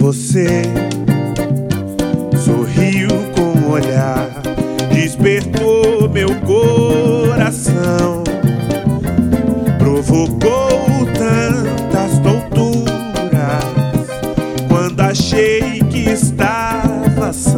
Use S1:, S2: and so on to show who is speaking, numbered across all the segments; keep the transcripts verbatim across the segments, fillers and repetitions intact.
S1: Você sorriu com um olhar, despertou meu coração, provocou tantas tonturas. Quando achei que estava são,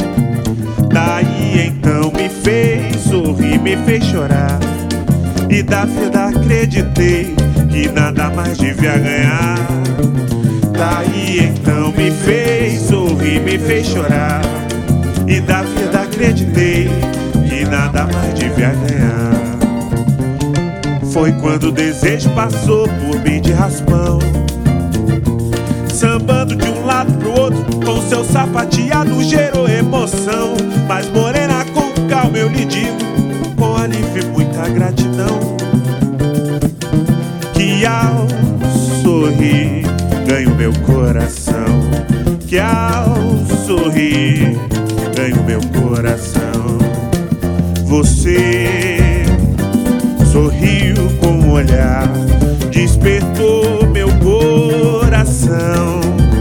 S1: daí então me fez sorrir, me fez chorar. E da vida acreditei que nada mais devia ganhar. Daí então me fez sorrir, me fez chorar. E da vida acreditei que nada mais devia ganhar. Foi quando o desejo passou por mim de raspão, sambando de um lado pro outro, com seu sapateado gerou emoção. Mas morena, com calma eu lhe digo, com alívio e muita gratidão, que ao sorrir ganho meu coração, que ao sorrir ganho meu coração. Você sorriu com um olhar, despertou meu coração,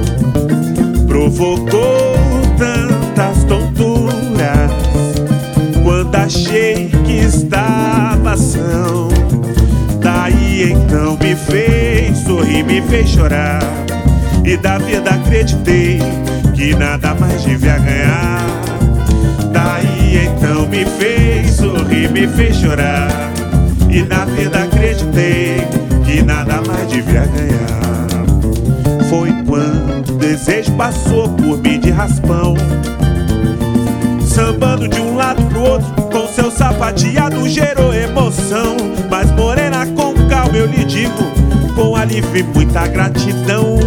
S1: provocou tantas tonturas. Quando achei que estava são, daí então me fez sorrir, me fez chorar. E da vida acreditei que nada mais devia ganhar. Daí então me fez sorrir, me fez chorar. E na vida acreditei que nada mais devia ganhar. Foi quando o desejo passou por mim de raspão, sambando de um lado pro outro, com seu sapateado gerou emoção. Mas morena, com calma eu lhe digo, com alívio e muita gratidão,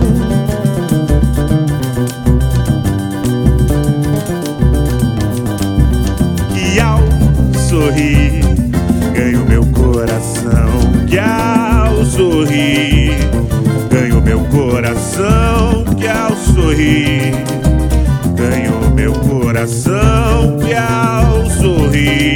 S1: que ao sorrir ganho meu coração, que ao sorrir ganho meu coração, que ao sorrir ganho meu coração, que ao sorrir